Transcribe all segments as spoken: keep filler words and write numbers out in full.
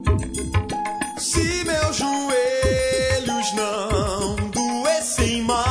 Se meus joelhos não doessem mais,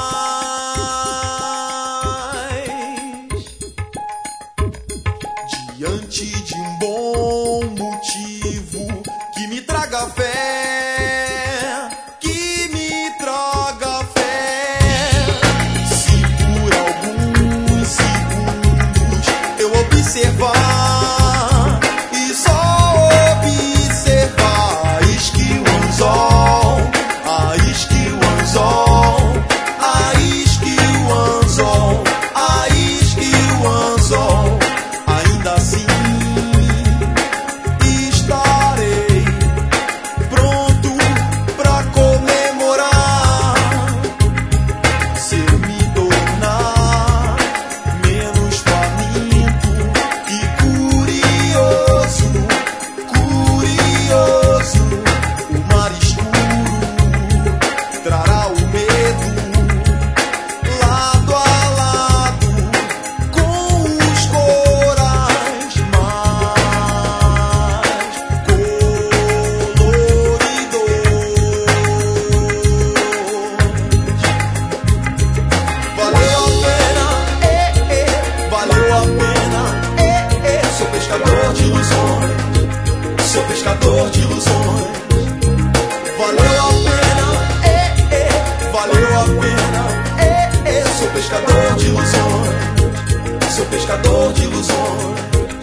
diante de um bom motivo que me traga fé, que me traga fé. Se por alguns segundos eu observar e só observar, isque o anzol, a isque o anzol, a isque o anzol, a isque o anzol, ainda assim estarei pronto pra comemorar, se eu me tornar menos faminto e curioso, curioso. O mar escuro trará o medo lado a lado com os corais mais coloridos. Valeu a pena, eh, eh, valeu a pena, eh, eh. Sou pescador de ilusões, sou pescador de ilusões. Valeu a pena, eh, eh, valeu a pena, eh, eh. Sou pescador de ilusões, sou pescador de ilusões.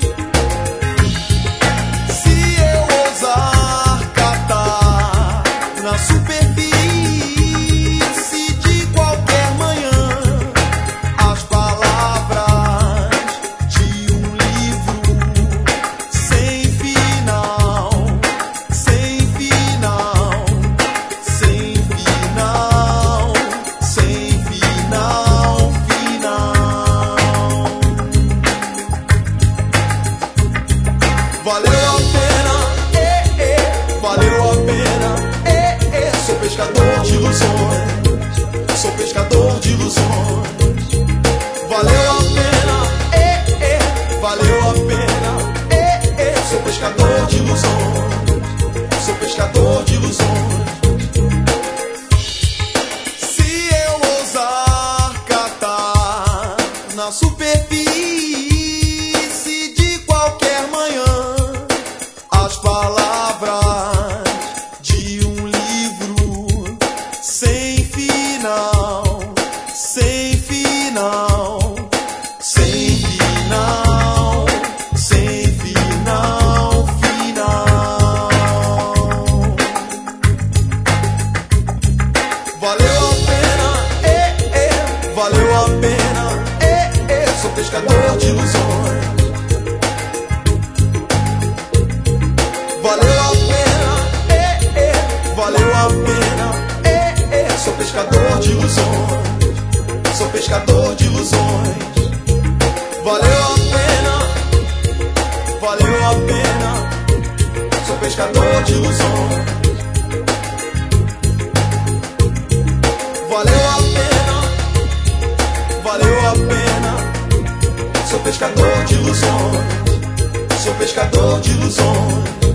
Se eu ousar catar na superfície de qualquer manhã as palavras de um livro sem final, sem final, sem final, sem final, final. Valeu a pena, eh, eh, valeu a pena, eh, eh. Sou pescador de ilusões, sou pescador de ilusões. Valeu a pena, eh, eh, valeu a pena, eh, eh. Sou pescador de ilusões, sou pescador de ilusões. Se eu ousar catar na superfície de qualquer manhã as palavras de um livro sem final, sem final, sem final, sem final, final. Valeu a pena, eh, eh, valeu a pena, eh, eh. Sou pescador de ilusões. Valeu a pena, eh, eh, valeu a pena, eh, eh. Sou pescador de ilusões, sou pescador de ilusões. Valeu a pena, valeu a pena, sou pescador de ilusões. Valeu a pena, valeu a pena, sou pescador de ilusões, sou pescador de ilusões.